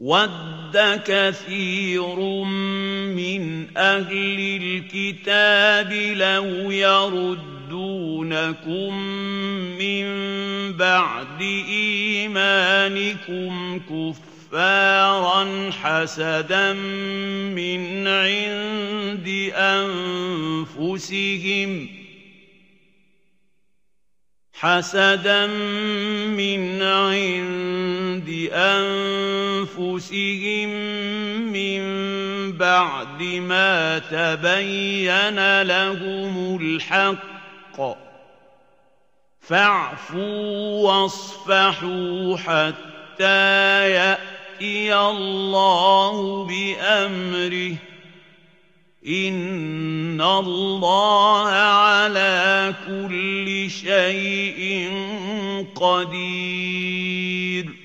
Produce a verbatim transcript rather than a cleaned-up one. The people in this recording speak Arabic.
وَدَّ كَثِيرٌ مِّنْ أَهْلِ الْكِتَابِ لَوْ يَرُدُّونَكُم مِّن بَعْدِ إِيمَانِكُمْ كُفَّارًا حَسَدًا مِّنْ عِندِ أَنفُسِهِمْ حَسَدًا مِّنْ عِندِ أَنفُسِهِم مِّن بَعْدِ مَا تَبَيَّنَ لَهُمُ الْحَقُّ ۖ فَاعْفُوا وَاصْفَحُوا حَتَّىٰ يَأْتِيَ اللَّهُ بِأَمْرِهِ ۗ إِنَّ اللَّهَ عَلَىٰ كُلِّ شَيْءٍ قَدِيرٌ.